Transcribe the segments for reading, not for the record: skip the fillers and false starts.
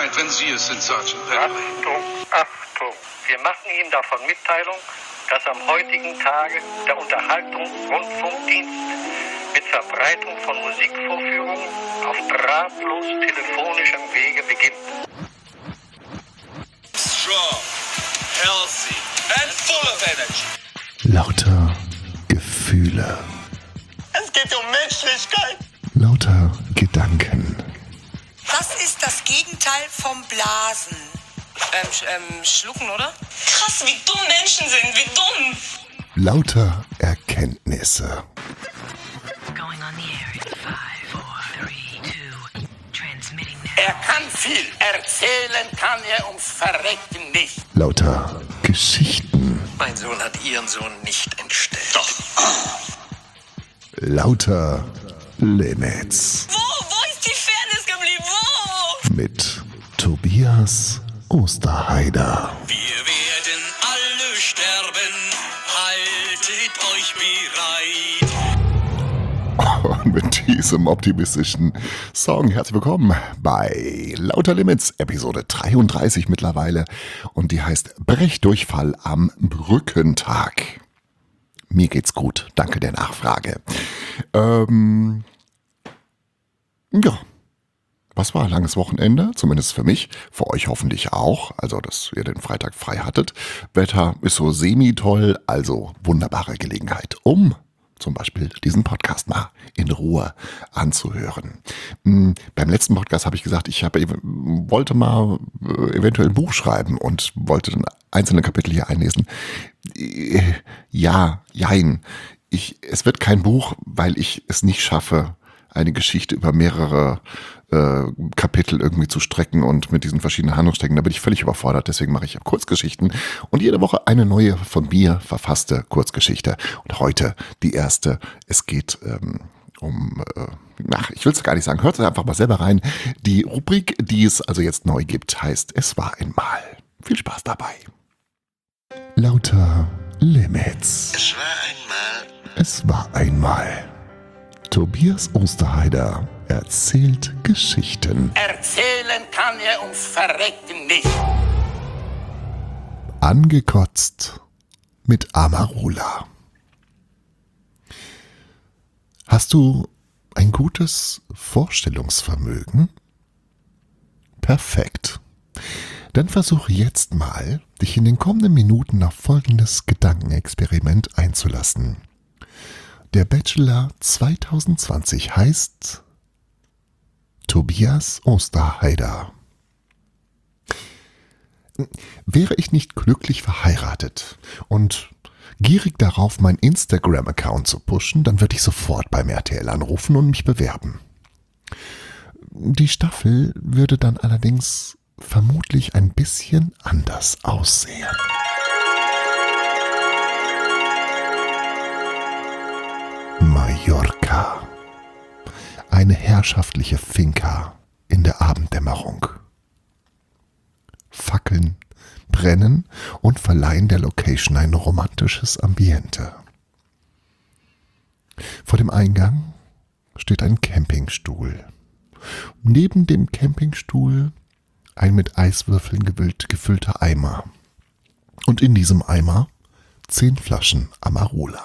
Bescheid, wenn Sie es sind, Sergeant Bentley. Achtung, Achtung. Wir machen Ihnen davon Mitteilung, dass am heutigen Tage der Unterhaltungsrundfunkdienst mit Verbreitung von Musikvorführungen auf drahtlos telefonischem Wege beginnt. Strong, healthy and full of energy. Lauter Gefühle. Es geht um Menschlichkeit. Lauter Gedanken. Was ist das Gegenteil vom Blasen? Schlucken, oder? Krass, wie dumm Menschen sind, wie dumm. Lauter Erkenntnisse. Going on the air in 5, 4, 3, 2, transmitting now. Er kann viel, erzählen kann er ums Verrecken nicht. Lauter Geschichten. Mein Sohn hat Ihren Sohn nicht entstellt. Doch. Lauter Limits. Wo ist die Fairness geblieben? Wo? Mit Tobias Osterheider. Wir werden alle sterben, haltet euch bereit. Und mit diesem optimistischen Song herzlich willkommen bei Lauter Limits, Episode 33 mittlerweile. Und die heißt Brechdurchfall am Brückentag. Mir geht's gut, danke der Nachfrage. Ja, was war? Langes Wochenende, zumindest für mich, für euch hoffentlich auch, also dass ihr den Freitag frei hattet. Wetter ist so semi-toll, also wunderbare Gelegenheit, um zum Beispiel diesen Podcast mal in Ruhe anzuhören. Beim letzten Podcast habe ich gesagt, wollte mal eventuell ein Buch schreiben und wollte dann einzelne Kapitel hier einlesen. Ja, jein. Es wird kein Buch, weil ich es nicht schaffe, eine Geschichte über mehrere Kapitel irgendwie zu strecken und mit diesen verschiedenen Handlungssträngen. Da bin ich völlig überfordert, deswegen mache ich Kurzgeschichten und jede Woche eine neue von mir verfasste Kurzgeschichte. Und heute die erste. Es geht ich will es gar nicht sagen, hört es einfach mal selber rein. Die Rubrik, die es also jetzt neu gibt, heißt Es war einmal. Viel Spaß dabei. Lauter Limits. Es war einmal. Es war einmal. Tobias Osterheider erzählt Geschichten. Erzählen kann er ums Verrecken nicht. Angekotzt mit Amarula. Hast du ein gutes Vorstellungsvermögen? Perfekt. Dann versuche jetzt mal, dich in den kommenden Minuten auf folgendes Gedankenexperiment einzulassen. Der Bachelor 2020 heißt Tobias Osterheider. Wäre ich nicht glücklich verheiratet und gierig darauf, meinen Instagram-Account zu pushen, dann würde ich sofort beim RTL anrufen und mich bewerben. Die Staffel würde dann allerdings vermutlich ein bisschen anders aussehen. Mallorca. Eine herrschaftliche Finca in der Abenddämmerung. Fackeln brennen und verleihen der Location ein romantisches Ambiente. Vor dem Eingang steht ein Campingstuhl. Neben dem Campingstuhl ein mit Eiswürfeln gefüllter Eimer. Und in diesem Eimer 10 Flaschen Amarula.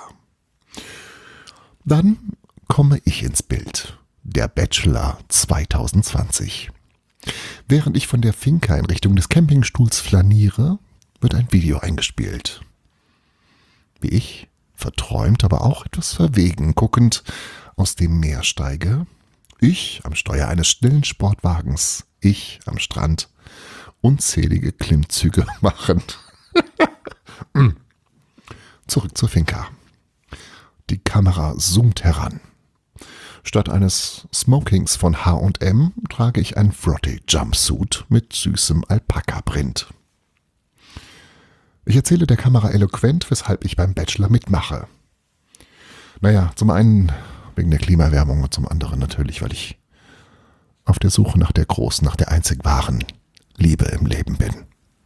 Dann komme ich ins Bild, der Bachelor 2020. Während ich von der Finca in Richtung des Campingstuhls flaniere, wird ein Video eingespielt. Wie ich, verträumt, aber auch etwas verwegen, guckend aus dem Meer steige, ich am Steuer eines schnellen Sportwagens, ich am Strand, unzählige Klimmzüge machend. Zurück zur Finca. Die Kamera zoomt heran. Statt eines Smokings von H&M trage ich ein Frotty Jumpsuit mit süßem Alpaka-Print. Ich erzähle der Kamera eloquent, weshalb ich beim Bachelor mitmache. Naja, zum einen wegen der Klimaerwärmung und zum anderen natürlich, weil ich auf der Suche nach der großen, nach der einzig wahren Liebe im Leben bin.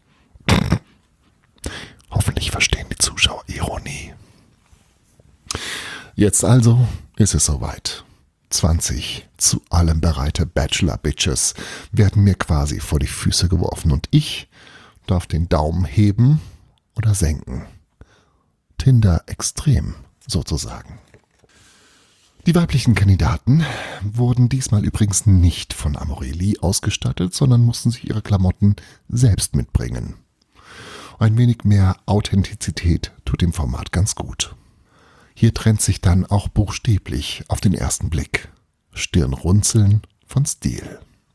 Hoffentlich verstehen die Zuschauer Ironie. Jetzt also ist es soweit. 20 zu allem bereite Bachelor-Bitches werden mir quasi vor die Füße geworfen und ich darf den Daumen heben oder senken. Tinder extrem, sozusagen. Die weiblichen Kandidaten wurden diesmal übrigens nicht von Amorelli ausgestattet, sondern mussten sich ihre Klamotten selbst mitbringen. Ein wenig mehr Authentizität tut dem Format ganz gut. Hier trennt sich dann auch buchstäblich auf den ersten Blick Stirnrunzeln von Stil.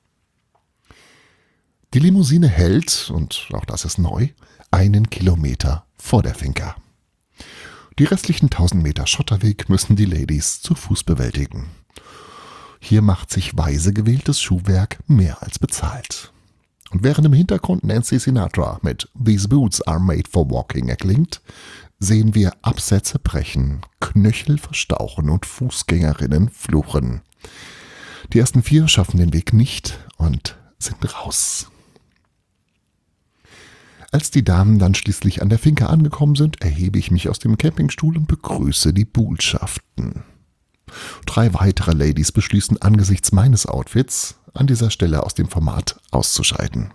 Die Limousine hält, und auch das ist neu, 1 Kilometer vor der Finca. Die restlichen 1000 Meter Schotterweg müssen die Ladies zu Fuß bewältigen. Hier macht sich weise gewähltes Schuhwerk mehr als bezahlt. Und während im Hintergrund Nancy Sinatra mit These Boots are made for walking erklingt, sehen wir Absätze brechen, Knöchel verstauchen und Fußgängerinnen fluchen. Die ersten 4 schaffen den Weg nicht und sind raus. Als die Damen dann schließlich an der Finca angekommen sind, erhebe ich mich aus dem Campingstuhl und begrüße die Buhlschaften. 3 weitere Ladies beschließen angesichts meines Outfits, an dieser Stelle aus dem Format auszuscheiden.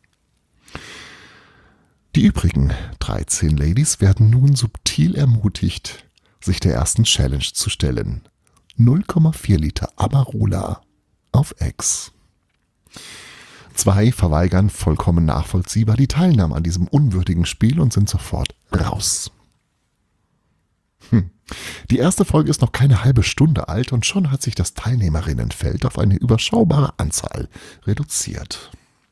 Die übrigen 13 Ladies werden nun subtil ermutigt, sich der ersten Challenge zu stellen. 0,4 Liter Amarula auf Ex. 2 verweigern vollkommen nachvollziehbar die Teilnahme an diesem unwürdigen Spiel und sind sofort raus. Die erste Folge ist noch keine halbe Stunde alt und schon hat sich das Teilnehmerinnenfeld auf eine überschaubare Anzahl reduziert.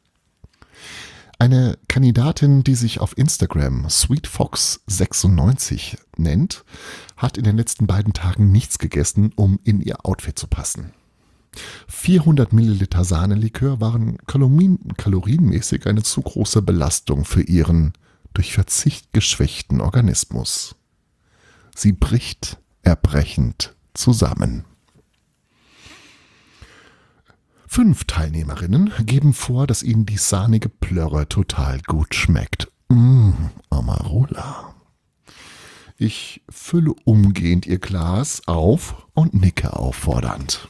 Eine Kandidatin, die sich auf Instagram SweetFox96 nennt, hat in den letzten 2 Tagen nichts gegessen, um in ihr Outfit zu passen. 400 Milliliter Sahnelikör waren kalorienmäßig eine zu große Belastung für ihren durch Verzicht geschwächten Organismus. Sie bricht erbrechend zusammen. 5 Teilnehmerinnen geben vor, dass ihnen die sahnige Plörre total gut schmeckt. Amarula. Ich fülle umgehend ihr Glas auf und nicke auffordernd.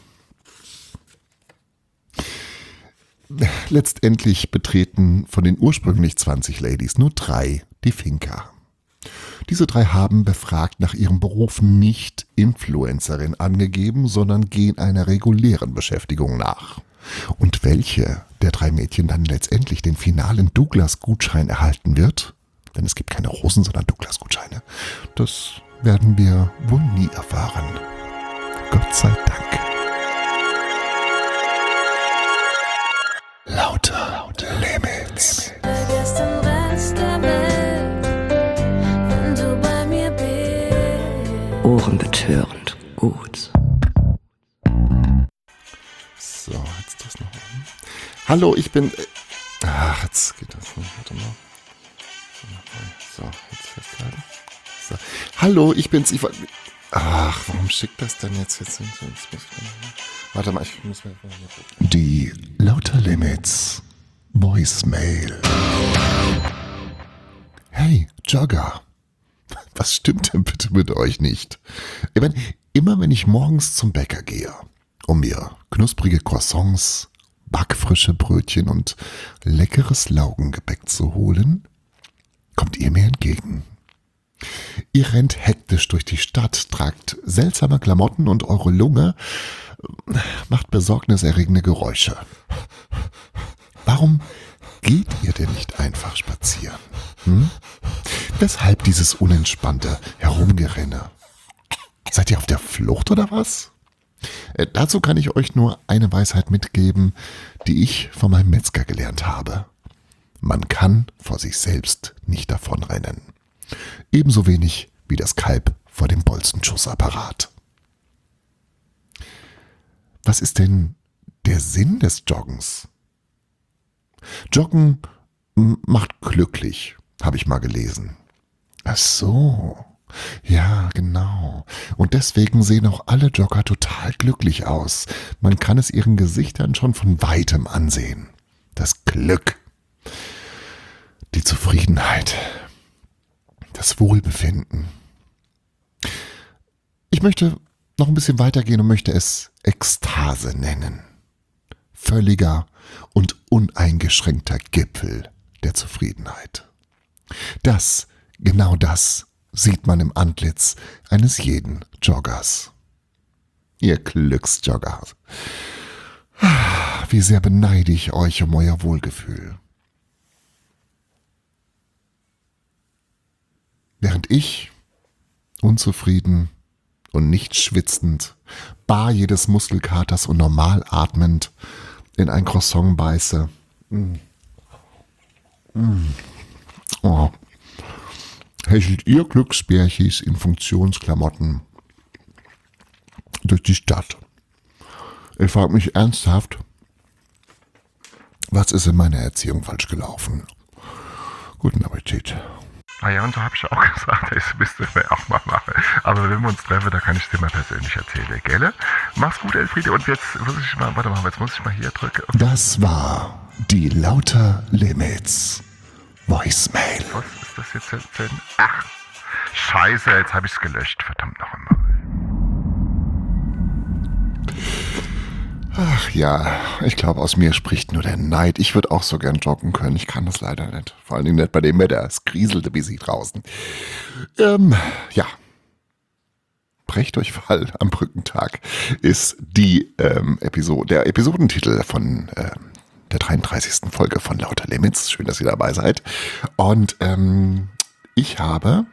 Letztendlich betreten von den ursprünglich 20 Ladies nur 3 die Finca. Diese 3 haben befragt nach ihrem Beruf nicht Influencerin angegeben, sondern gehen einer regulären Beschäftigung nach. Und welche der 3 Mädchen dann letztendlich den finalen Douglas-Gutschein erhalten wird, denn es gibt keine Rosen, sondern Douglas-Gutscheine, das werden wir wohl nie erfahren. Gott sei Dank. Lauter Limits. Vergiss den Rest der Welt, wenn du bei mir bist. Ohrenbetörend gut. So, jetzt das noch oben. Hallo, ich bin... jetzt geht das nicht. Warte mal. So, jetzt festhalten. So. Hallo, ich bin's. Warum schickt das denn jetzt? Warte mal, ich muss mal... Die Lauter Limits Voicemail. Hey, Jogger. Was stimmt denn bitte mit euch nicht? Ich meine, immer wenn ich morgens zum Bäcker gehe, um mir knusprige Croissants, backfrische Brötchen und leckeres Laugengebäck zu holen, kommt ihr mir entgegen. Ihr rennt hektisch durch die Stadt, tragt seltsame Klamotten und eure Lunge macht besorgniserregende Geräusche. Warum geht ihr denn nicht einfach spazieren? Weshalb dieses unentspannte Herumgerenne? Seid ihr auf der Flucht oder was? Dazu kann ich euch nur eine Weisheit mitgeben, die ich von meinem Metzger gelernt habe. Man kann vor sich selbst nicht davonrennen. Ebenso wenig wie das Kalb vor dem Bolzenschussapparat. Was ist denn der Sinn des Joggens? Joggen macht glücklich, habe ich mal gelesen. Ach so, ja, genau. Und deswegen sehen auch alle Jogger total glücklich aus. Man kann es ihren Gesichtern schon von weitem ansehen. Das Glück, die Zufriedenheit, das Wohlbefinden. Ich möchte noch ein bisschen weitergehen und möchte es Ekstase nennen. Völliger und uneingeschränkter Gipfel der Zufriedenheit. Genau das sieht man im Antlitz eines jeden Joggers. Ihr Glücksjogger. Wie sehr beneide ich euch um euer Wohlgefühl. Während ich, unzufrieden und nicht schwitzend, bar jedes Muskelkaters und normal atmend, in ein Croissant beiße. Oh. Hechelt ihr Glücksbärchis in Funktionsklamotten durch die Stadt. Ich frage mich ernsthaft, was ist in meiner Erziehung falsch gelaufen? Guten Appetit. Ah ja, und so habe ich auch gesagt, das müsste ich mir auch mal machen. Aber wenn wir uns treffen, da kann ich dir mal persönlich erzählen, gell? Mach's gut, Elfriede. Und jetzt muss ich mal, jetzt muss ich mal hier drücken. Das war die Lauter Limits Voicemail. Was ist das jetzt denn? Ach, scheiße, jetzt habe ich es gelöscht. Verdammt noch einmal. Ach ja, ich glaube, aus mir spricht nur der Neid. Ich würde auch so gern joggen können. Ich kann das leider nicht. Vor allen Dingen nicht bei dem Wetter. Es grieselte wie sie draußen. Ja. Brechtdurchfall am Brückentag ist der Episodentitel von der 33. Folge von Lauter Limits. Schön, dass ihr dabei seid. Und ich habe,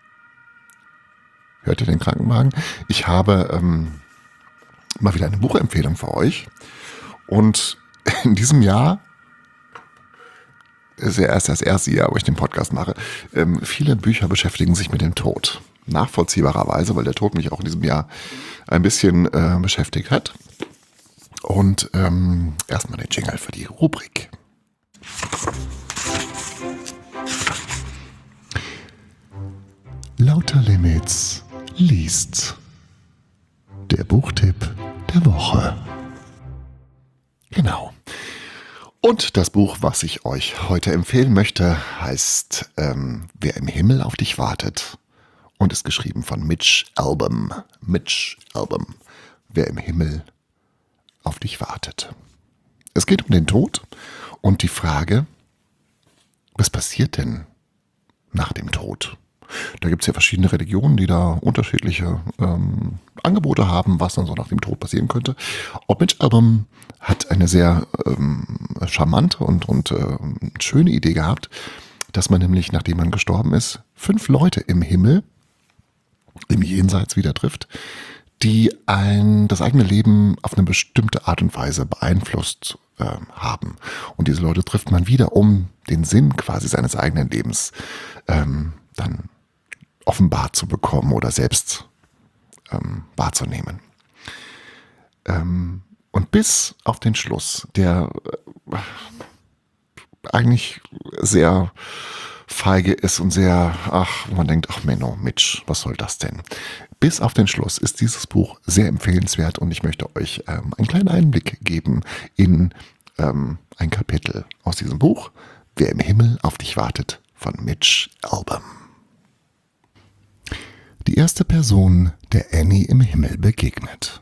hört ihr den Krankenwagen? Ich habe mal wieder eine Buchempfehlung für euch. Und in diesem Jahr, ist ja erst das erste Jahr, wo ich den Podcast mache, viele Bücher beschäftigen sich mit dem Tod. Nachvollziehbarerweise, weil der Tod mich auch in diesem Jahr ein bisschen beschäftigt hat. Und erstmal den Jingle für die Rubrik. Lauter Limits liest. Der Buchtipp der Woche. Genau. Und das Buch, was ich euch heute empfehlen möchte, heißt Wer im Himmel auf dich wartet und ist geschrieben von Mitch Albom. Mitch Albom. Wer im Himmel auf dich wartet. Es geht um den Tod und die Frage, was passiert denn nach dem Tod? Da gibt es ja verschiedene Religionen, die da unterschiedliche Angebote haben, was dann so nach dem Tod passieren könnte. Und Mitch Albom hat eine sehr charmante und schöne Idee gehabt, dass man nämlich, nachdem man gestorben ist, 5 Leute im Himmel, im Jenseits wieder trifft, die das eigene Leben auf eine bestimmte Art und Weise beeinflusst haben. Und diese Leute trifft man wieder, um den Sinn quasi seines eigenen Lebens dann offenbart zu bekommen oder selbst wahrzunehmen. Und bis auf den Schluss, der eigentlich sehr feige ist und sehr, wo man denkt, ach Menno, Mitch, was soll das denn? Bis auf den Schluss ist dieses Buch sehr empfehlenswert und ich möchte euch einen kleinen Einblick geben in ein Kapitel aus diesem Buch, Wer im Himmel auf dich wartet, von Mitch Albom. Die erste Person, der Annie im Himmel begegnet.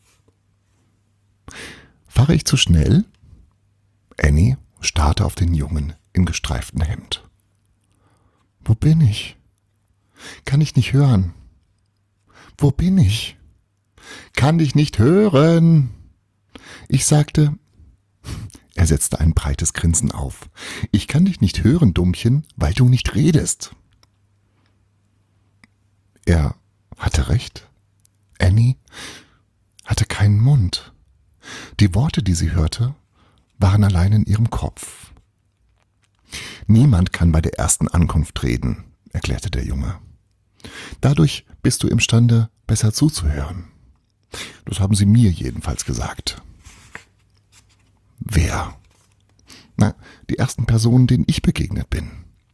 Fahre ich zu schnell? Annie starrte auf den Jungen im gestreiften Hemd. Wo bin ich? Kann ich nicht hören? Wo bin ich? Kann dich nicht hören? Ich sagte, er setzte ein breites Grinsen auf. Ich kann dich nicht hören, Dummchen, weil du nicht redest. Er hatte recht. Annie hatte keinen Mund. Die Worte, die sie hörte, waren allein in ihrem Kopf. Niemand kann bei der ersten Ankunft reden, erklärte der Junge. Dadurch bist du imstande, besser zuzuhören. Das haben sie mir jedenfalls gesagt. Wer? Na, die ersten Personen, denen ich begegnet bin.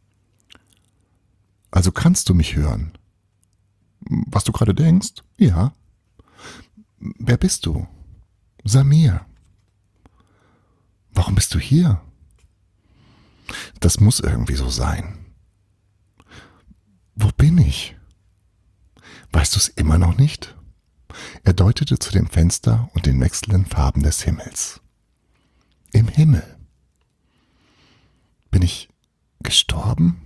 Also kannst du mich hören? Was du gerade denkst? Ja. Wer bist du? Samir. Warum bist du hier? Das muss irgendwie so sein. Wo bin ich? Weißt du es immer noch nicht? Er deutete zu dem Fenster und den wechselnden Farben des Himmels. Im Himmel. Bin ich gestorben?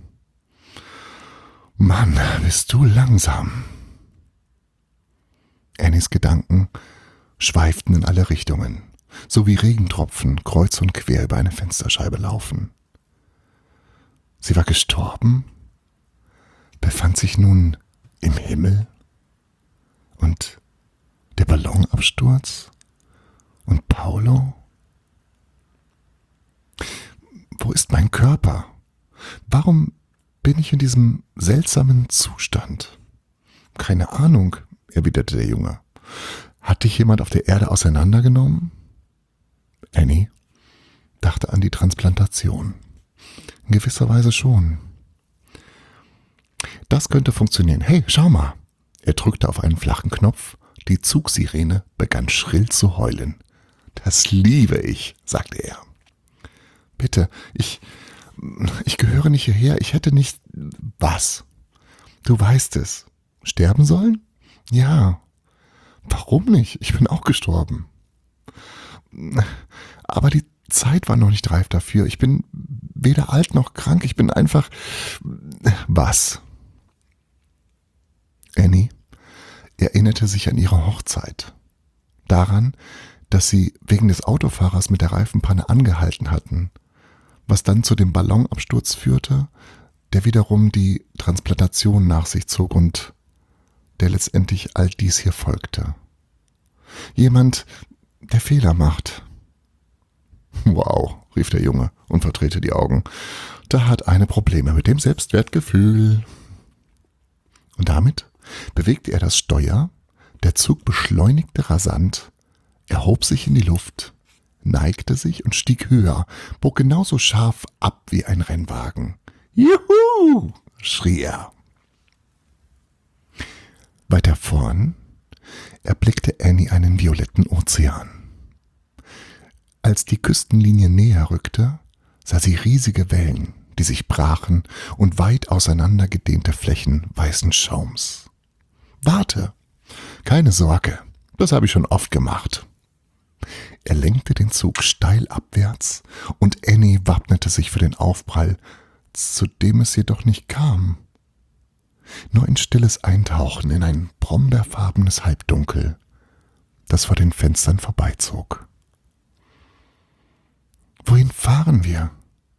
Mann, bist du langsam. Annies Gedanken schweiften in alle Richtungen, so wie Regentropfen kreuz und quer über eine Fensterscheibe laufen. Sie war gestorben, befand sich nun im Himmel und der Ballonabsturz und Paolo? Wo ist mein Körper? Warum bin ich in diesem seltsamen Zustand? Keine Ahnung, erwiderte der Junge. Hat dich jemand auf der Erde auseinandergenommen? Annie dachte an die Transplantation. In gewisser Weise schon. Das könnte funktionieren. Hey, schau mal. Er drückte auf einen flachen Knopf. Die Zugsirene begann schrill zu heulen. Das liebe ich, sagte er. Bitte, ich gehöre nicht hierher. Ich hätte nicht... Was? Du weißt es. Sterben sollen? Ja. Warum nicht? Ich bin auch gestorben. Aber die Zeit war noch nicht reif dafür. Ich bin weder alt noch krank. Ich bin einfach... Was? Annie erinnerte sich an ihre Hochzeit. Daran, dass sie wegen des Autofahrers mit der Reifenpanne angehalten hatten, was dann zu dem Ballonabsturz führte, der wiederum die Transplantation nach sich zog und der letztendlich all dies hier folgte. Jemand, der Fehler macht. Wow, rief der Junge und verdrehte die Augen. Da hat eine Probleme mit dem Selbstwertgefühl. Und damit bewegte er das Steuer, der Zug beschleunigte rasant, erhob sich in die Luft, neigte sich und stieg höher, bog genauso scharf ab wie ein Rennwagen. Juhu! Schrie er. Weiter vorn erblickte Annie einen violetten Ozean. Als die Küstenlinie näher rückte, sah sie riesige Wellen, die sich brachen und weit auseinandergedehnte Flächen weißen Schaums. Warte, keine Sorge, das habe ich schon oft gemacht. Er lenkte den Zug steil abwärts und Annie wappnete sich für den Aufprall, zu dem es jedoch nicht kam. Nur ein stilles Eintauchen in ein brombeerfarbenes Halbdunkel, das vor den Fenstern vorbeizog. Wohin fahren wir?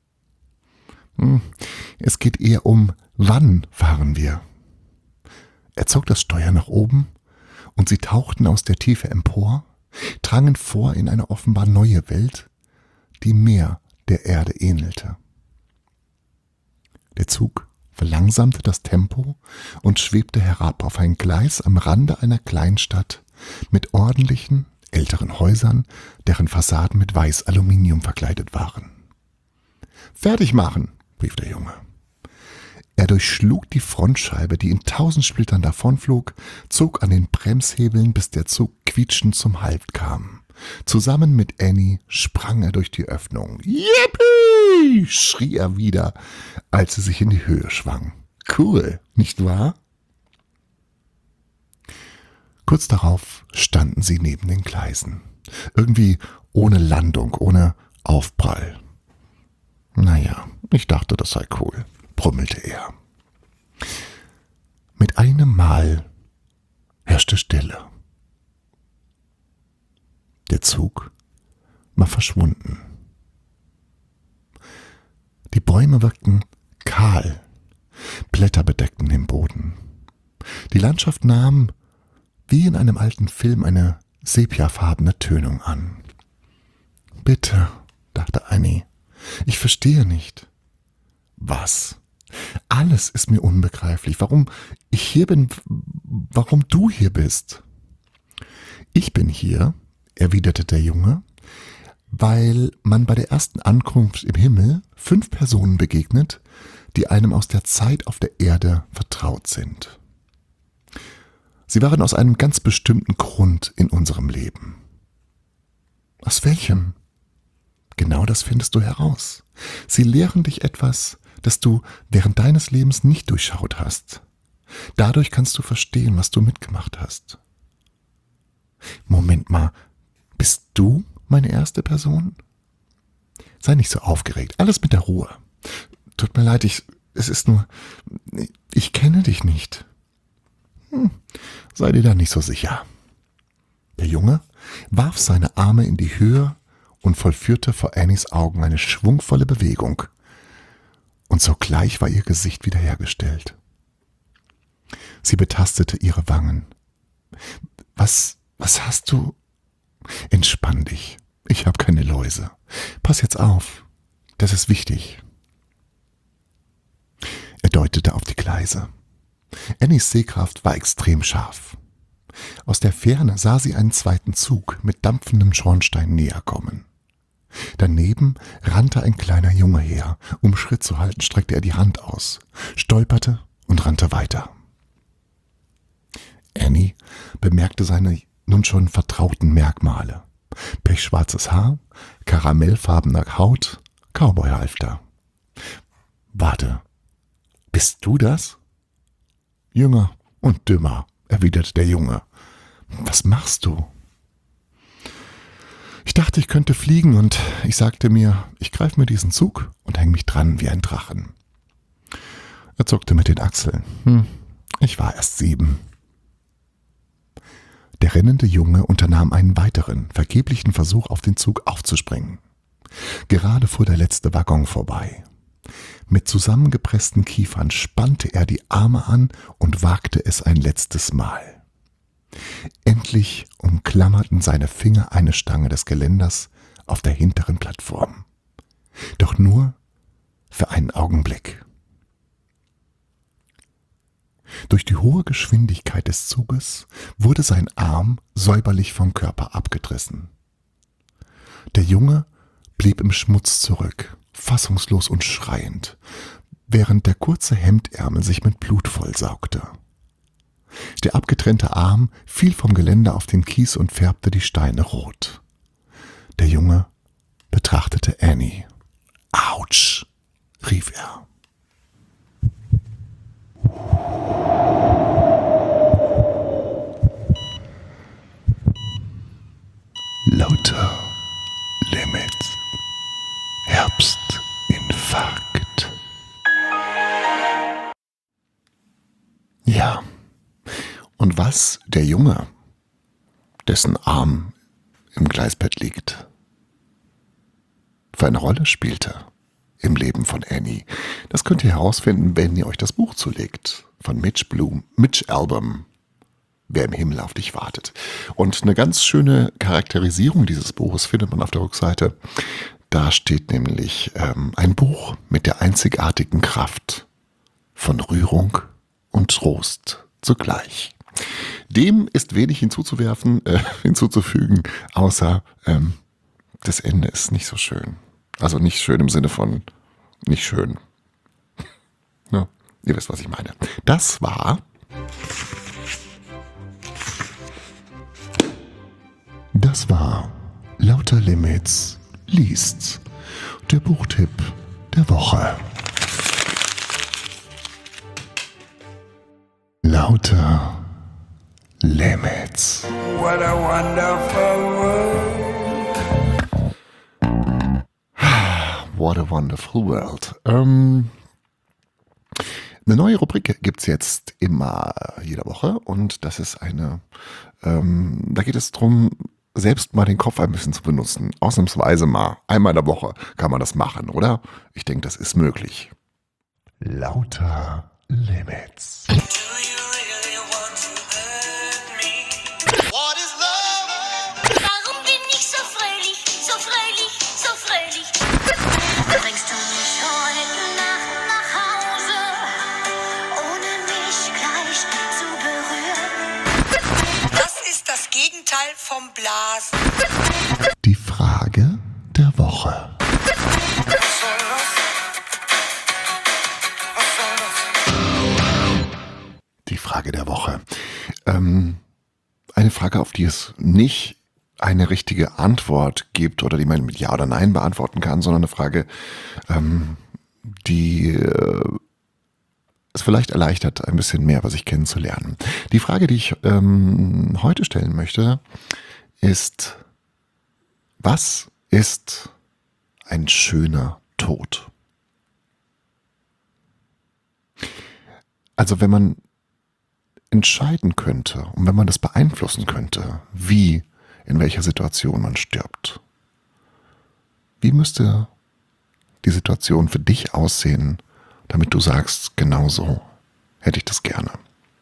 Es geht eher um, wann fahren wir? Er zog das Steuer nach oben und sie tauchten aus der Tiefe empor, drangen vor in eine offenbar neue Welt, die mehr der Erde ähnelte. Der Zug verlangsamte das Tempo und schwebte herab auf ein Gleis am Rande einer Kleinstadt mit ordentlichen, älteren Häusern, deren Fassaden mit Weiß-Aluminium verkleidet waren. »Fertig machen«, rief der Junge. Er durchschlug die Frontscheibe, die in 1000 Splittern davonflog, zog an den Bremshebeln, bis der Zug quietschend zum Halt kam. Zusammen mit Annie sprang er durch die Öffnung. »Yippie!« schrie er wieder, als sie sich in die Höhe schwang. »Cool, nicht wahr?« Kurz darauf standen sie neben den Gleisen. Irgendwie ohne Landung, ohne Aufprall. »Naja, ich dachte, das sei cool«, brummelte er. Mit einem Mal herrschte Stille. Der Zug war verschwunden. Die Bäume wirkten kahl, Blätter bedeckten den Boden. Die Landschaft nahm, wie in einem alten Film, eine sepiafarbene Tönung an. »Bitte«, dachte Annie, »ich verstehe nicht.« »Was? Alles ist mir unbegreiflich. Warum ich hier bin, warum du hier bist?« »Ich bin hier«, erwiderte der Junge, »weil man bei der ersten Ankunft im Himmel 5 Personen begegnet, die einem aus der Zeit auf der Erde vertraut sind. Sie waren aus einem ganz bestimmten Grund in unserem Leben.« »Aus welchem?« »Genau das findest du heraus. Sie lehren dich etwas, das du während deines Lebens nicht durchschaut hast. Dadurch kannst du verstehen, was du mitgemacht hast. Moment mal, bist du meine erste Person? Sei nicht so aufgeregt, alles mit der Ruhe. Tut mir leid, ich kenne dich nicht. Sei dir da nicht so sicher. Der Junge warf seine Arme in die Höhe und vollführte vor Annies Augen eine schwungvolle Bewegung. Und sogleich war ihr Gesicht wiederhergestellt. Sie betastete ihre Wangen. Was hast du? Entspann dich. Ich habe keine Läuse. Pass jetzt auf. Das ist wichtig. Er deutete auf die Gleise. Annies Sehkraft war extrem scharf. Aus der Ferne sah sie einen zweiten Zug mit dampfendem Schornstein näher kommen. Daneben rannte ein kleiner Junge her. Um Schritt zu halten, streckte er die Hand aus, stolperte und rannte weiter. Annie bemerkte seine nun schon vertrauten Merkmale. Pechschwarzes Haar, karamellfarbener Haut, Cowboyhalfter. Warte, bist du das? Jünger und dümmer, erwiderte der Junge. Was machst du? Ich dachte, ich könnte fliegen und ich sagte mir, ich greife mir diesen Zug und hänge mich dran wie ein Drachen. Er zuckte mit den Achseln. Ich war erst 7. Der rennende Junge unternahm einen weiteren, vergeblichen Versuch, auf den Zug aufzuspringen. Gerade fuhr der letzte Waggon vorbei. Mit zusammengepressten Kiefern spannte er die Arme an und wagte es ein letztes Mal. Endlich umklammerten seine Finger eine Stange des Geländers auf der hinteren Plattform. Doch nur für einen Augenblick. Durch die hohe Geschwindigkeit des Zuges wurde sein Arm säuberlich vom Körper abgerissen. Der Junge blieb im Schmutz zurück, fassungslos und schreiend, während der kurze Hemdärmel sich mit Blut vollsaugte. Der abgetrennte Arm fiel vom Geländer auf den Kies und färbte die Steine rot. Der Junge betrachtete Annie. »Autsch«, rief er. Lauter Limits. Herbstinfarkt. Ja. Und was der Junge, dessen Arm im Gleisbett liegt, für eine Rolle spielte im Leben von Annie, das könnt ihr herausfinden, wenn ihr euch das Buch zulegt von Mitch Albom, Wer im Himmel auf dich wartet. Und eine ganz schöne Charakterisierung dieses Buches findet man auf der Rückseite. Da steht nämlich ein Buch mit der einzigartigen Kraft von Rührung und Trost zugleich. Dem ist wenig hinzuzufügen, außer das Ende ist nicht so schön. Also nicht schön im Sinne von nicht schön. Ja, ihr wisst, was ich meine. Das war Lauter Limits liest. Der Buchtipp der Woche. Lauter Limits. What a wonderful world. What a wonderful world. Eine neue Rubrik gibt's jetzt immer jede Woche und das ist eine, da geht es darum, selbst mal den Kopf ein bisschen zu benutzen. Ausnahmsweise mal. Einmal in der Woche kann man das machen, oder? Ich denke, das ist möglich. Lauter Limits. Warum bin ich so fröhlich, so fröhlich, so fröhlich? Bringst du mich heute Nacht nach Hause, ohne mich gleich zu berühren? Das ist das Gegenteil vom Blasen. Die Frage der Woche. Die Frage der Woche. Eine Frage, auf die es nicht eine richtige Antwort gibt oder die man mit Ja oder Nein beantworten kann, sondern eine Frage, die es vielleicht erleichtert, ein bisschen mehr über sich kennenzulernen. Die Frage, die ich heute stellen möchte, ist, was ist ein schöner Tod? Also wenn man entscheiden könnte und wenn man das beeinflussen könnte, wie, in welcher Situation man stirbt, wie müsste die Situation für dich aussehen, damit du sagst, genau so hätte ich das gerne.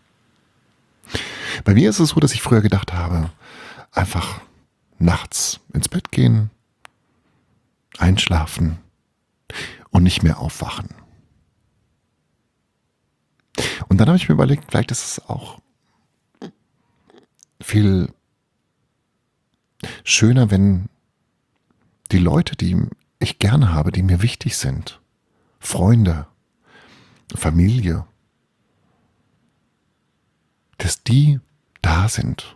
Bei mir ist es so, dass ich früher gedacht habe, einfach nachts ins Bett gehen, einschlafen und nicht mehr aufwachen. Und dann habe ich mir überlegt, vielleicht ist es auch viel schöner, wenn die Leute, die ich gerne habe, die mir wichtig sind, Freunde, Familie, dass die da sind,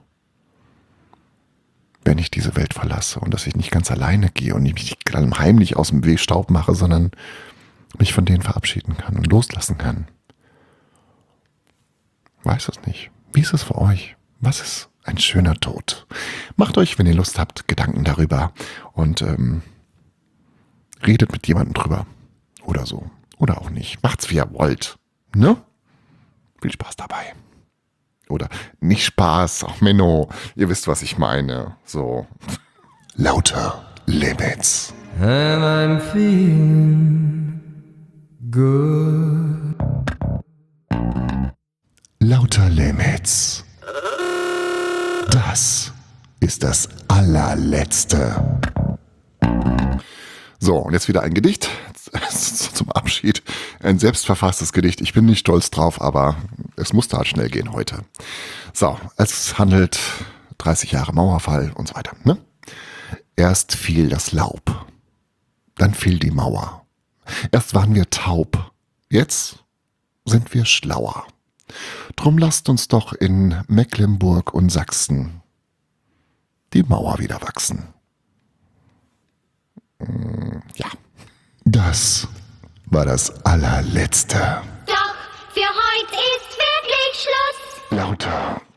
wenn ich diese Welt verlasse und dass ich nicht ganz alleine gehe und mich nicht heimlich aus dem Weg Staub mache, sondern mich von denen verabschieden kann und loslassen kann. Weiß es nicht. Wie ist es für euch? Was ist ein schöner Tod? Macht euch, wenn ihr Lust habt, Gedanken darüber und redet mit jemandem drüber oder so. Oder auch nicht. Macht's wie ihr wollt. Ne? Viel Spaß dabei. Oder nicht Spaß, auch Menno. Ihr wisst, was ich meine. So. Lauter Limits. And I'm feeling good. Lauter Limits. Das ist das allerletzte. So, und jetzt wieder ein Gedicht zum Abschied. Ein selbstverfasstes Gedicht. Ich bin nicht stolz drauf, aber es musste halt schnell gehen heute. So, es handelt 30 Jahre Mauerfall und so weiter. Ne? Erst fiel das Laub, dann fiel die Mauer. Erst waren wir taub, jetzt sind wir schlauer. Drum lasst uns doch in Mecklenburg und Sachsen die Mauer wieder wachsen. Ja, das war das allerletzte. Doch für heute ist wirklich Schluss. Lauter